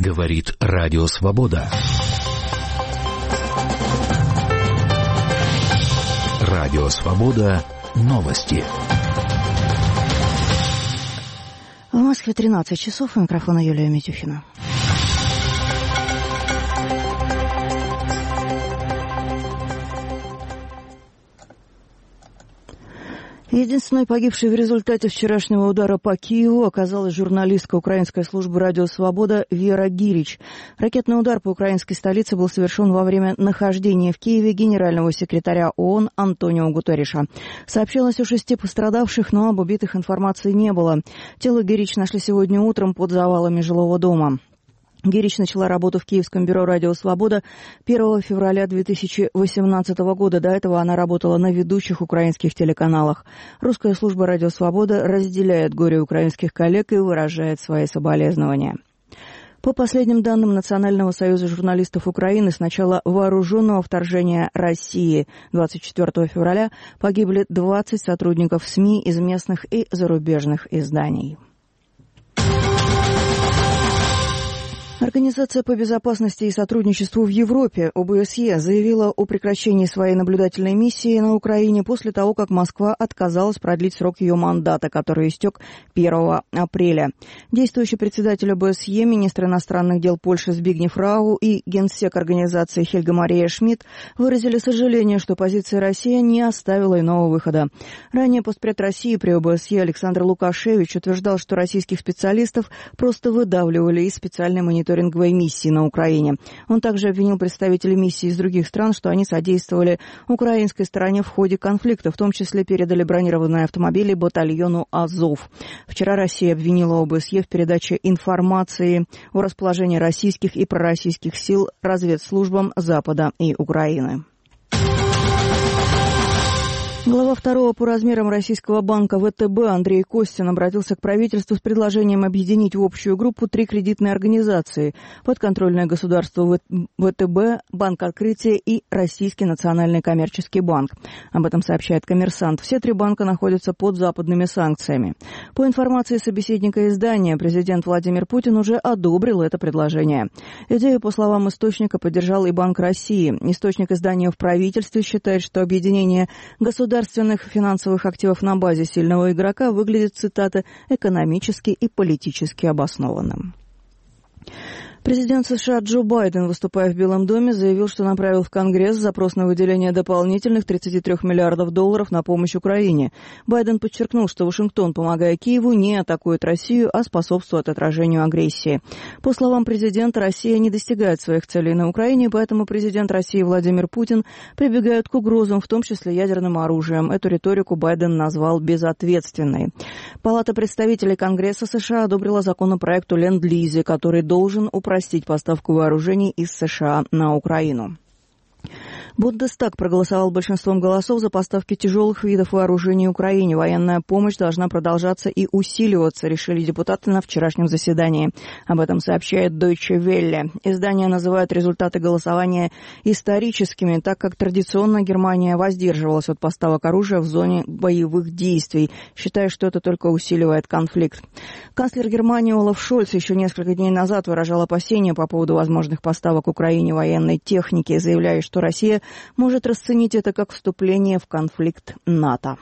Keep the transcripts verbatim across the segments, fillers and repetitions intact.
Говорит Радио Свобода. Радио Свобода. Новости. В Москве тринадцать часов. У микрофона Юлия Митюхина. Единственной погибшей в результате вчерашнего удара по Киеву оказалась журналистка украинской службы «Радио Свобода» Вера Гирич. Ракетный удар по украинской столице был совершен во время нахождения в Киеве генерального секретаря ООН Антонио Гутерриша. Сообщалось о шести пострадавших, но об убитых информации не было. Тело Гирич нашли сегодня утром под завалами жилого дома. Гирич начала работу в Киевском бюро «Радио Свобода» первого февраля две тысячи восемнадцатого года. До этого она работала на ведущих украинских телеканалах. Русская служба «Радио Свобода» разделяет горе украинских коллег и выражает свои соболезнования. По последним данным Национального союза журналистов Украины, с начала вооруженного вторжения России двадцать четвёртого февраля погибли двадцать сотрудников СМИ из местных и зарубежных изданий. Организация по безопасности и сотрудничеству в Европе, о бэ эс е, заявила о прекращении своей наблюдательной миссии на Украине после того, как Москва отказалась продлить срок ее мандата, который истек первого апреля. Действующий председатель о бэ эс е, министр иностранных дел Польши Збигнев Рау и генсек организации Хельга Мария Шмидт выразили сожаление, что позиция России не оставила иного выхода. Ранее постпред России при о бэ эс е Александр Лукашевич утверждал, что российских специалистов просто выдавливали из специальной мониторинговой миссии на Украине. Он также обвинил представителей миссии из других стран, что они содействовали украинской стороне в ходе конфликта, в том числе передали бронированные автомобили батальону «Азов». Вчера Россия обвинила о бэ эс е в передаче информации о расположении российских и пророссийских сил разведслужбам Запада и Украины. Глава второго по размерам российского банка вэ тэ бэ Андрей Костин обратился к правительству с предложением объединить в общую группу три кредитные организации: подконтрольное государству вэ тэ бэ, Банк Открытия и Российский национальный коммерческий банк. Об этом сообщает «Коммерсант». Все три банка находятся под западными санкциями. По информации собеседника издания, президент Владимир Путин уже одобрил это предложение. Идею, по словам источника, поддержал и Банк России. Источник издания в правительстве считает, что объединение государств государственных финансовых активов на базе сильного игрока выглядит, цитата, экономически и политически обоснованным. Президент США Джо Байден, выступая в Белом доме, заявил, что направил в Конгресс запрос на выделение дополнительных тридцати трёх миллиардов долларов на помощь Украине. Байден подчеркнул, что Вашингтон, помогая Киеву, не атакует Россию, а способствует отражению агрессии. По словам президента, Россия не достигает своих целей на Украине, поэтому президент России Владимир Путин прибегает к угрозам, в том числе ядерным оружием. Эту риторику Байден назвал безответственной. Палата представителей Конгресса США одобрила законопроект о ленд-лизе, который должен управлять простить поставку вооружений из США на Украину. Бундестаг проголосовал большинством голосов за поставки тяжелых видов вооружений Украине. Военная помощь должна продолжаться и усиливаться, решили депутаты на вчерашнем заседании. Об этом сообщает Deutsche Welle. Издание называет результаты голосования историческими, так как традиционно Германия воздерживалась от поставок оружия в зоне боевых действий, считая, что это только усиливает конфликт. Канцлер Германии Олаф Шольц еще несколько дней назад выражал опасения по поводу возможных поставок Украине военной техники, заявляя, что Россия может расценить это как вступление в конфликт НАТО.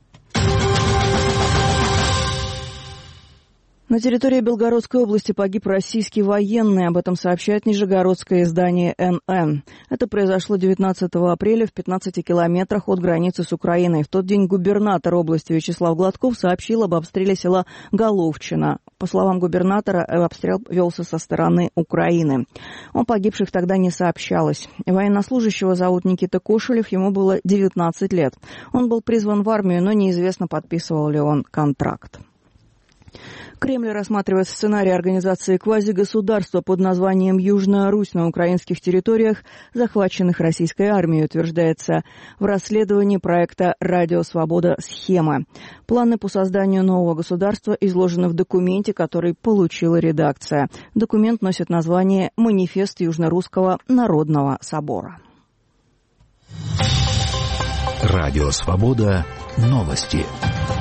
На территории Белгородской области погиб российский военный. Об этом сообщает нижегородское издание эн эн. Это произошло девятнадцатого апреля в пятнадцати километрах от границы с Украиной. В тот день губернатор области Вячеслав Гладков сообщил об обстреле села Головчино. По словам губернатора, обстрел велся со стороны Украины. О погибших тогда не сообщалось. Военнослужащего зовут Никита Кошелев, ему было девятнадцать лет. Он был призван в армию, но неизвестно, подписывал ли он контракт. Кремль рассматривает сценарий организации квазигосударства под названием «Южная Русь» на украинских территориях, захваченных российской армией, утверждается в расследовании проекта «Радио Свобода. Схема». Планы по созданию нового государства изложены в документе, который получила редакция. Документ носит название «Манифест Южно-Русского народного собора». Радио Свобода. Новости.